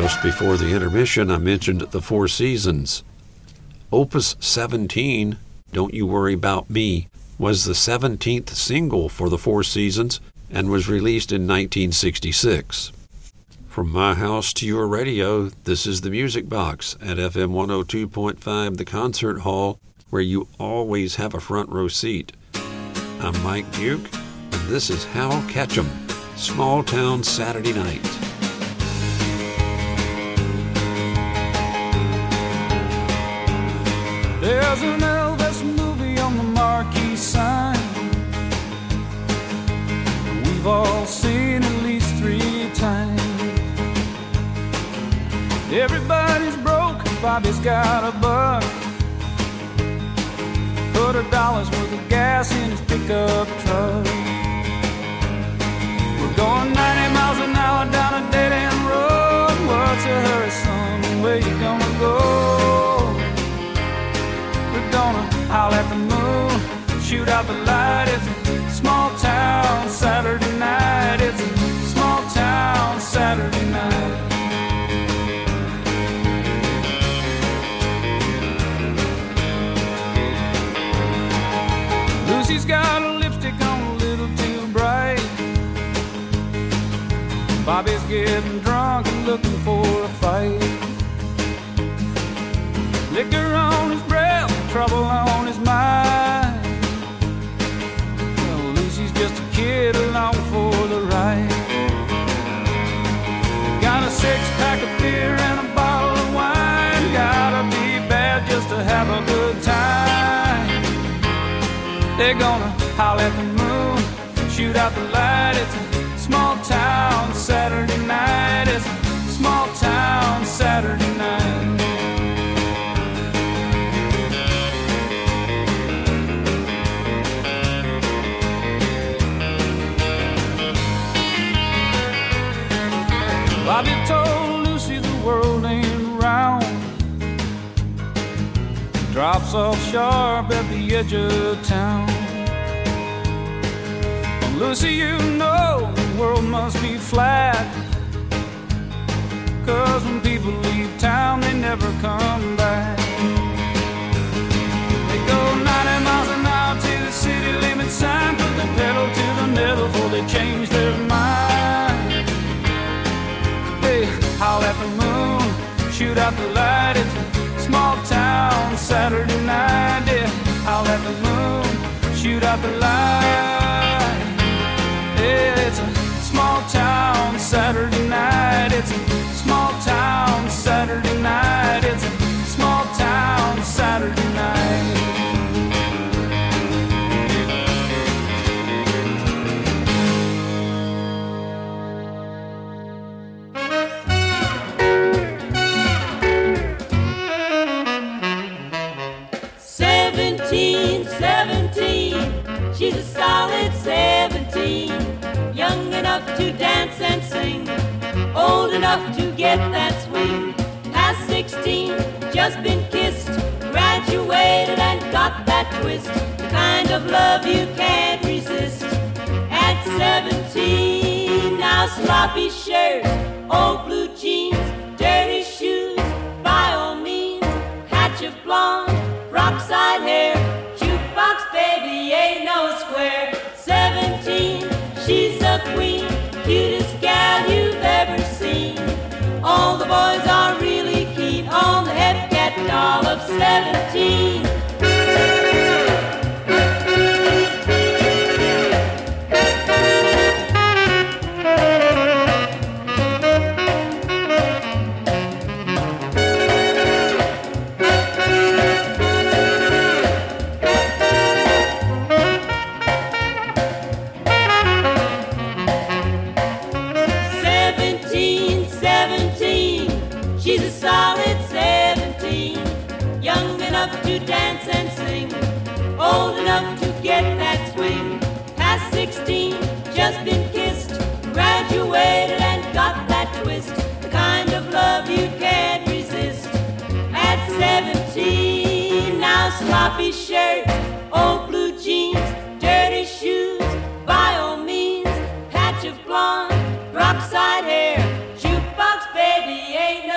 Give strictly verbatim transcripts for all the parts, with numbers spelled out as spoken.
Just before the intermission, I mentioned the Four Seasons. Opus seventeen, Don't You Worry About Me, was the seventeenth single for the Four Seasons and was released in nineteen sixty-six. From my house to your radio, this is the Music Box at F M one oh two point five, the Concert Hall, where you always have a front row seat. I'm Mike Duke, and this is Hal Ketchum, Small Town Saturday Night. There's an Elvis movie on the marquee sign. We've all seen at least three times. Everybody's broke, Bobby's got a buck. Put a dollar's worth of gas in his pickup truck. We're going ninety miles an hour down a dead-end road. What's a hurry, son? Where you gonna go? We're gonna howl at the moon, shoot out the light. It's a small town Saturday night. It's a small town Saturday night. Lucy's got a lipstick on a little too bright. Bobby's getting drunk and looking for a fight. Liquor on his breath, trouble on his mind. Well, Lucy's just a kid along for the ride. Got a six-pack of beer and a bottle of wine. Gotta be bad just to have a good time. They're gonna howl at the moon, shoot out the light. It's a small town Saturday night. It's a small town Saturday night. Bobby told Lucy the world ain't round. Drops off sharp at the edge of town. Well, Lucy, you know the world must be flat. Cause when people leave town, they never come back. They go ninety miles an hour to the city limit sign. Put the pedal to the metal before they change their mind. They howl at the moon, shoot out the light. It's a small town Saturday night. Yeah, howl at the moon, shoot out the light. Yeah, it's a small town Saturday night. It's a small town Saturday night. It's a small town Saturday night. Seventeen, seventeen, she's a solid seventeen. Young enough to dance and sing, old enough to get that swing. Past sixteen, just been kissed, graduated and got that twist. The kind of love you can't resist. At seventeen, now sloppy shirts, old blue jeans, dirty shoes. By all means, hatch of blonde, rock-side hair, jukebox baby ain't no square. Seventeen, she's a queen, cutest gal you've ever seen. All the boys are really keen on the Hepcat doll of seventeen. To dance and sing, old enough to get that swing. Past sixteen, just been kissed, graduated and got that twist. The kind of love you can't resist. At seventeen, now sloppy shirts, old blue jeans, dirty shoes. By all means, patch of blonde, rock-side hair, jukebox baby ain't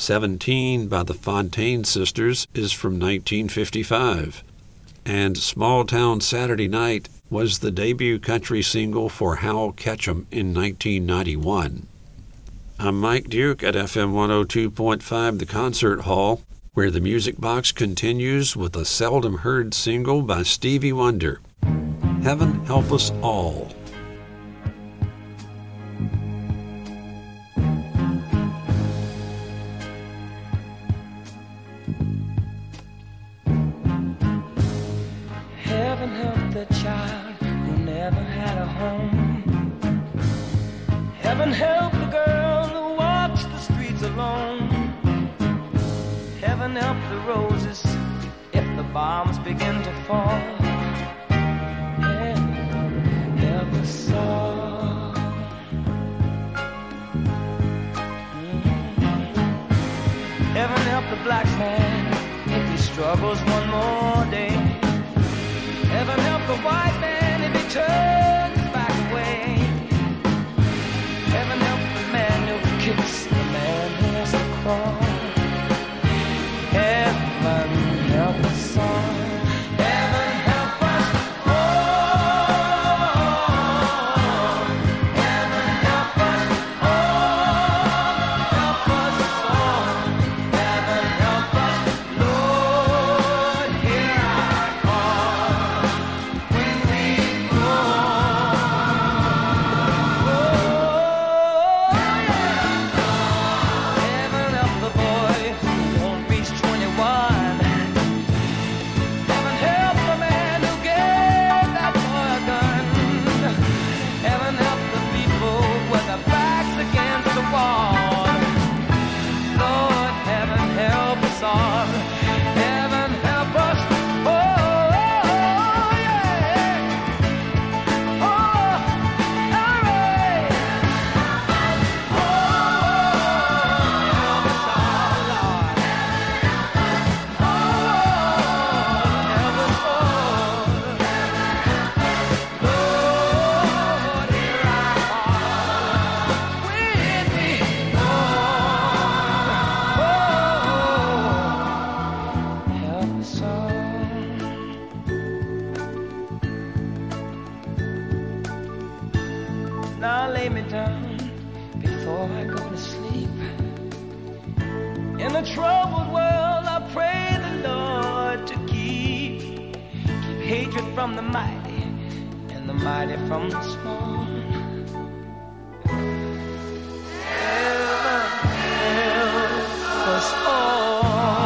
seventeen by the Fontaine Sisters is from nineteen fifty-five. And Small Town Saturday Night was the debut country single for Hal Ketchum in nineteen ninety-one. I'm Mike Duke at F M one oh two point five The Concert Hall, where the Music Box continues with a seldom heard single by Stevie Wonder, Heaven Help Us All. Heaven help the child who never had a home. Heaven help the girl who walks the streets alone. Heaven help the roses if the bombs begin to fall. Heaven help us all. Mm-hmm. Heaven help the black man if he struggles one more day. Heaven help the white man if he turns back away. Heaven help the man who kicks the man who has to crawl. Heaven help us all. Heaven help us all. Heaven help us all. Help us all. Heaven help us, Lord, hear our call when we fall. Oh, yeah. Heaven help the boy who won't reach twenty-one. Heaven help the man who gave that boy a gun. Heaven help the people with their backs against the wall. Lord, heaven help us all. Heaven help us. Oh, yeah. Oh, all right. Oh, help us all, Lord. Oh, help us all. Lord, hear our call when we fall. Oh, help us all. Now lay me down before I go to sleep. In a troubled world, I pray the Lord to keep keep hatred from the mighty and the mighty from the small. Heaven help us all.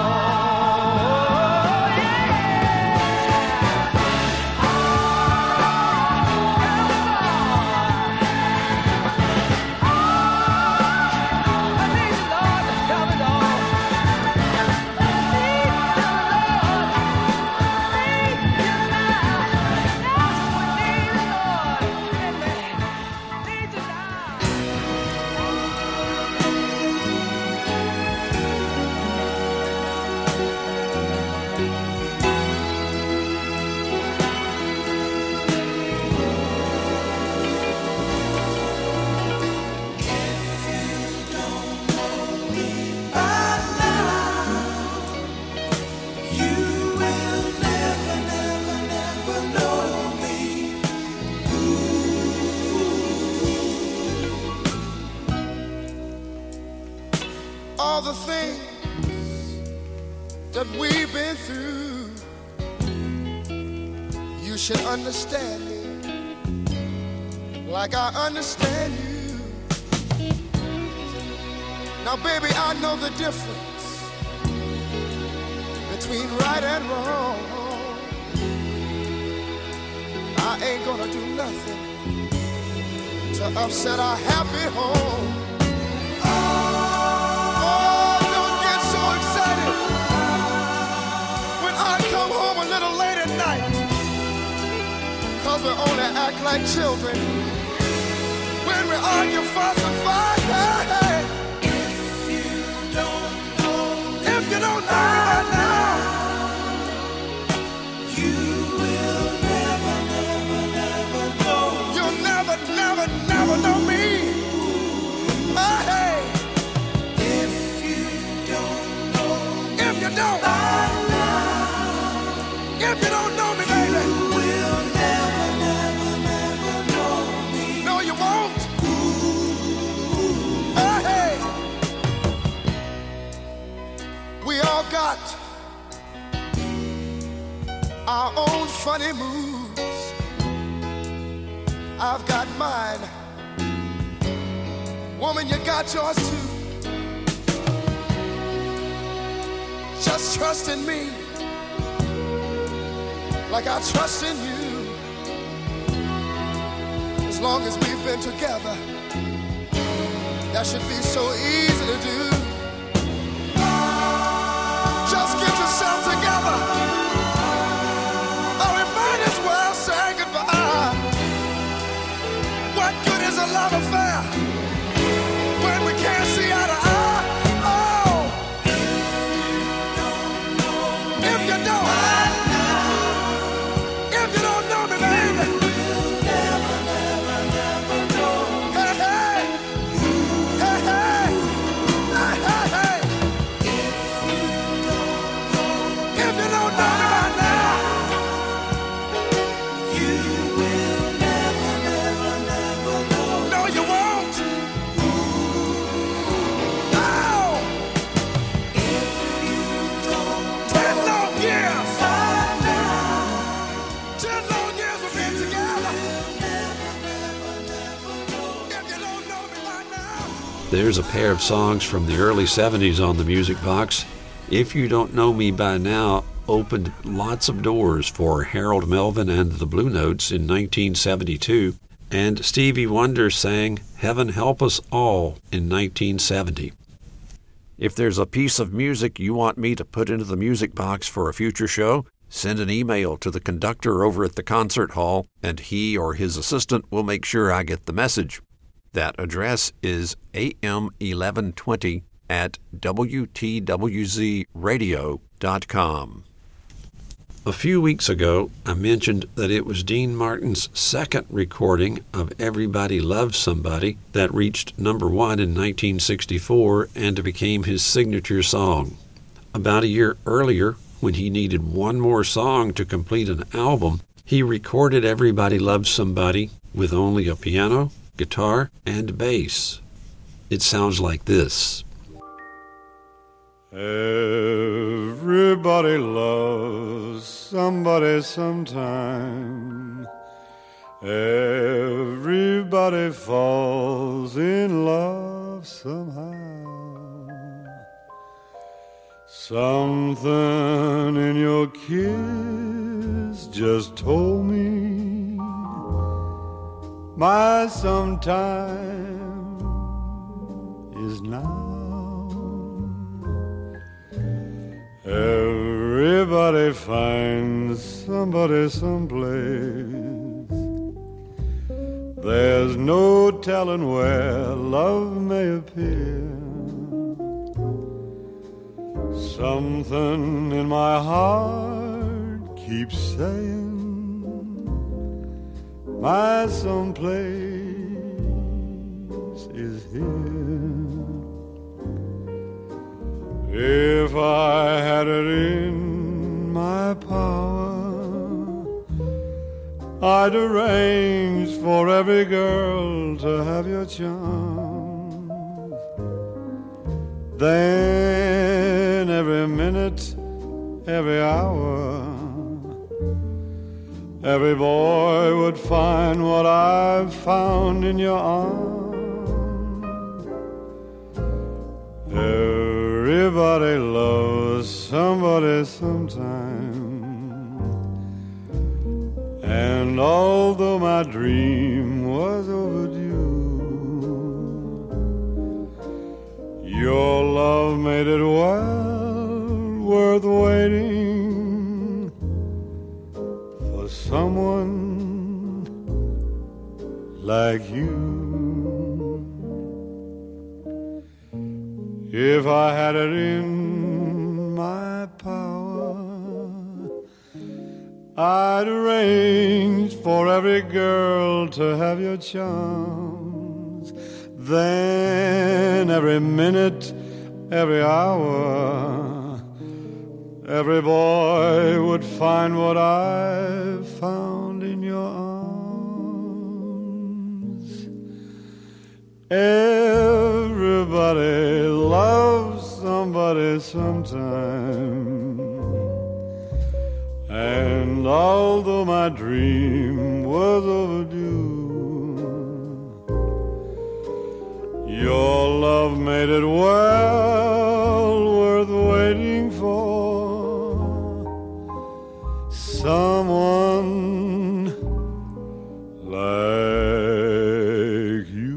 All the things that we've been through, you should understand me like I understand you. Now, baby, I know the difference between right and wrong. I ain't gonna do nothing to upset our happy home. Cause we only act like children when we argue, fuss, and fight. Hey, hey. If you don't know, if you don't know now, you will never, never, never know. You'll never, never, never know me. Oh, hey. If you don't our own funny moods. I've got mine. Woman, you got yours too. Just trust in me like I trust in you. As long as we've been together, that should be so easy to do. Just get yourself together, or we might as well say goodbye. What good is a love affair when we can't see eye to eye? Oh, if you don't, if you don't know me, baby, hey, hey, hey, hey, hey, hey, hey. If you don't know me by now, you will never, never, never know. No, you won't. No. If you don't Ten long years. Ten long years we've been together. If you don't know me by now. There's a pair of songs from the early seventies on the Music Box. If You Don't Know Me By Now opened lots of doors for Harold Melvin and the Blue Notes in nineteen seventy-two, and Stevie Wonder sang Heaven Help Us All in nineteen seventy. If there's a piece of music you want me to put into the Music Box for a future show, send an email to the conductor over at the concert hall, and he or his assistant will make sure I get the message. That address is A M eleven twenty at W T W Z radio dot com. A few weeks ago, I mentioned that it was Dean Martin's second recording of Everybody Loves Somebody that reached number one in nineteen sixty-four and became his signature song. About a year earlier, when he needed one more song to complete an album, he recorded Everybody Loves Somebody with only a piano, guitar, and bass. It sounds like this. Everybody loves somebody sometime. Everybody falls in love somehow. Something in your kiss just told me my sometime is now. Everybody finds somebody someplace. There's no telling where love may appear. Something in my heart keeps saying my someplace is here. If I had it in my power, I'd arrange for every girl to have your charms. Then every minute, every hour, every boy would find what I've found in your arms. Everybody loves somebody sometime. And although my dream was overdue, your love made it well worth waiting for someone like you. If I had it in my power, I'd arrange for every girl to have your charms. Then every minute, every hour, every boy would find what I found in your arms. Everybody loves somebody sometime, and And although my dream was overdue, your love made it well worth waiting for someone like you.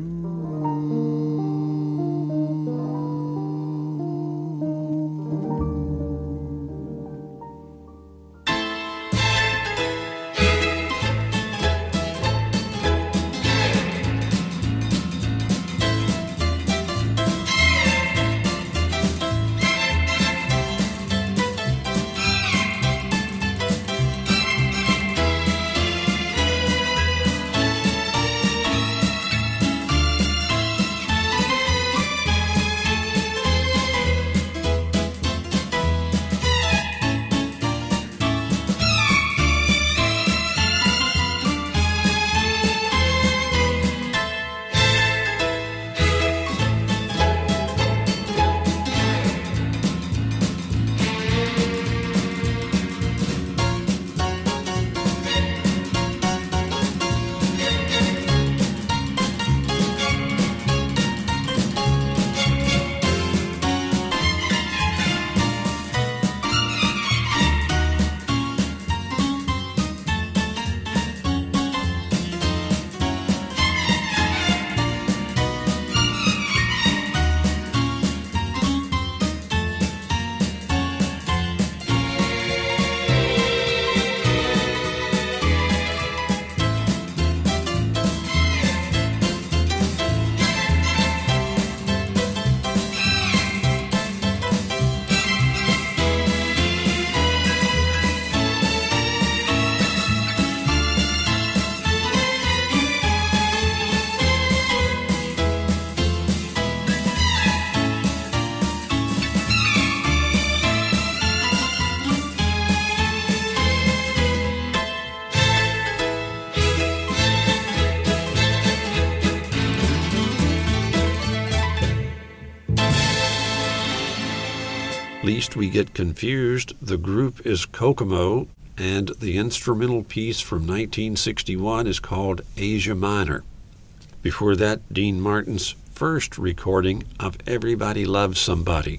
Least we get confused, the group is Kokomo, and the instrumental piece from nineteen sixty-one is called Asia Minor. Before that, Dean Martin's first recording of Everybody Loves Somebody.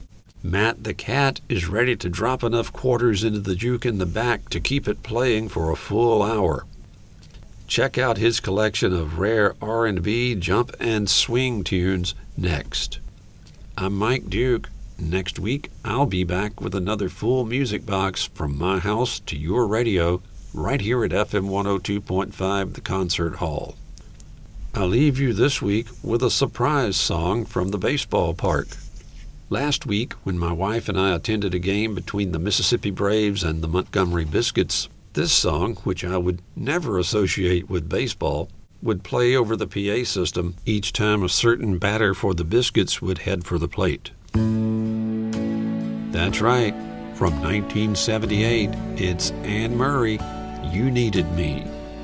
Matt the Cat is ready to drop enough quarters into the juke in the back to keep it playing for a full hour. Check out his collection of rare R and B, jump, and swing tunes next. I'm Mike Duke. Next week, I'll be back with another full music box from my house to your radio, right here at F M one oh two point five, The Concert Hall. I'll leave you this week with a surprise song from the baseball park. Last week, when my wife and I attended a game between the Mississippi Braves and the Montgomery Biscuits, this song, which I would never associate with baseball, would play over the P A system each time a certain batter for the Biscuits would head for the plate. That's right. From nineteen seventy-eight, it's Anne Murray, You Needed Me.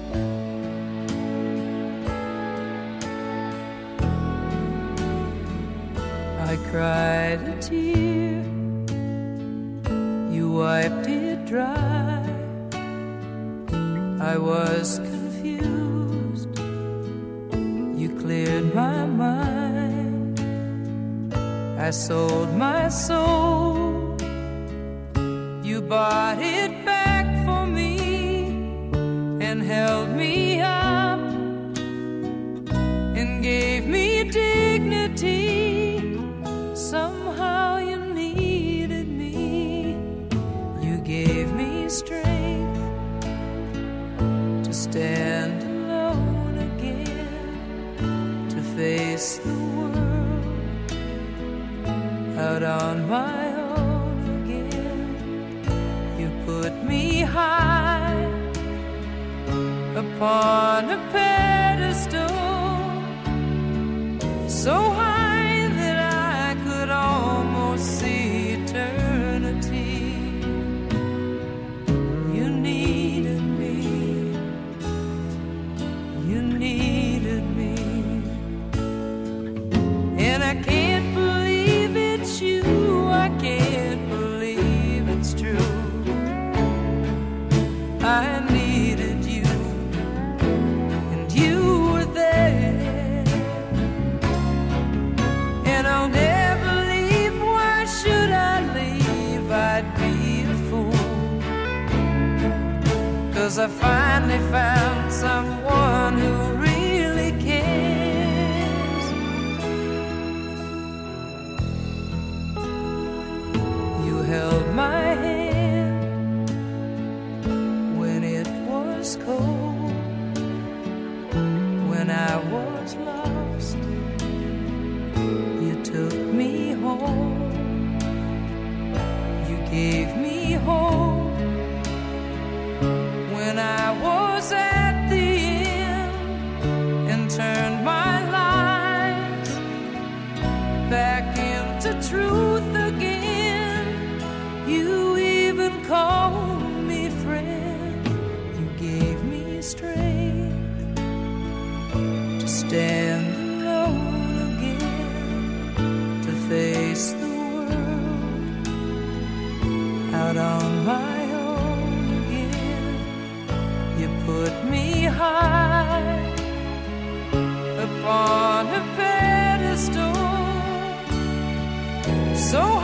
I cried a tear, you wiped it dry. I was confused, you cleared my mind. I sold my soul, you bought it back for me and held me up and gave me dignity. Somehow you needed me, you gave me strength to stand alone again, to face the world out on my own again. You put me high upon a pedestal, so high that I could almost see eternity. You needed me, you needed me, and I can't believe it's you, I can't believe it's true. 'cause I finally found someone who really cares. You held my hand when it was cold, when I was lost. You took me home. You gave me hope when I was at the end, and turned my life back into truth again. You even called me friend. You gave me strength to stand alone again, to face the world out on my own again. You put me high upon a pedestal, so